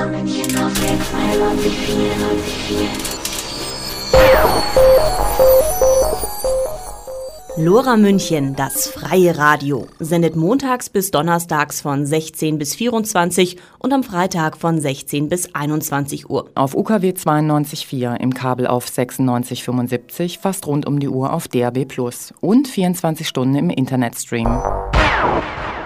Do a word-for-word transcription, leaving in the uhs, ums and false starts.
Lora München, das freie Radio, sendet montags bis donnerstags von sechzehn bis vierundzwanzig und am Freitag von sechzehn bis einundzwanzig Uhr. Auf U K W zweiundneunzig Komma vier, im Kabel auf sechsundneunzig Komma fünfundsiebzig, fast rund um die Uhr auf D A B plus und vierundzwanzig Stunden im Internetstream.